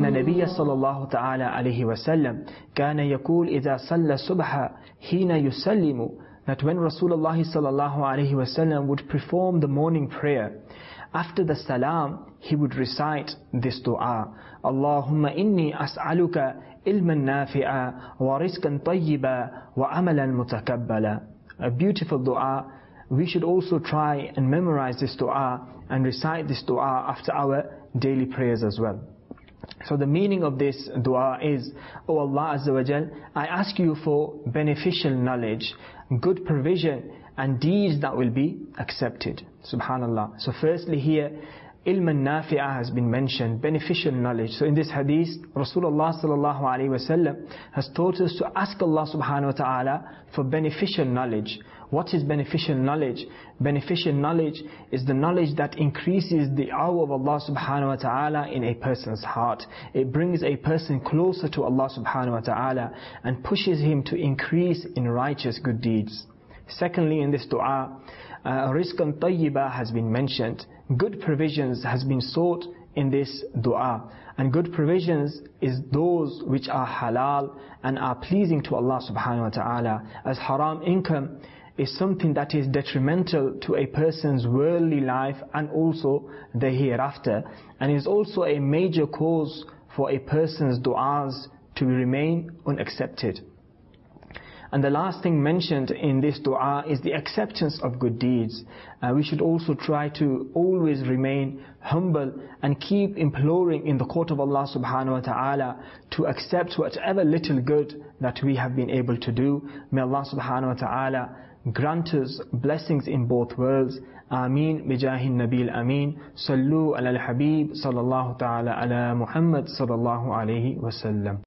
النبي صلى الله تعالى عليه وسلم كان يقول إذا صلى الصبح حين يسلم, that when Rasulullah sallallahu alaihi wasallam would perform the morning prayer, after the salam he would recite this dua: Allahumma inni as'aluka ilman nafi'a wa rizqan tayyiba wa amalan mutakabbala. A beautiful dua. We should also try and memorize this dua and recite this dua after our daily prayers as well. So the meaning of this dua is, O Allah Azza wa Jal, I ask you for beneficial knowledge, good provision and deeds that will be accepted. Subhanallah. So firstly here, ilman nafi'ah has been mentioned, beneficial knowledge. So in this hadith, Rasulullah sallallahu alaihi wasallam has taught us to ask Allah subhanahu wa ta'ala for beneficial knowledge. What is beneficial knowledge? Beneficial knowledge is the knowledge that increases the awe of Allah subhanahu wa ta'ala in a person's heart. It brings a person closer to Allah subhanahu wa ta'ala and pushes him to increase in righteous good deeds. Secondly, in this dua, rizqan tayyiba has been mentioned. Good provisions has been sought in this dua. And good provisions is those which are halal and are pleasing to Allah subhanahu wa ta'ala. As haram income is something that is detrimental to a person's worldly life and also the hereafter, and is also a major cause for a person's du'as to remain unaccepted. And the last thing mentioned in this dua is the acceptance of good deeds. We should also try to always remain humble and keep imploring in the court of Allah subhanahu wa ta'ala to accept whatever little good that we have been able to do. May Allah subhanahu wa ta'ala grant us blessings in both worlds. Ameen bijahi nabil ameen. Sallu ala al-habib sallallahu ta'ala ala Muhammad sallallahu alayhi wa sallam.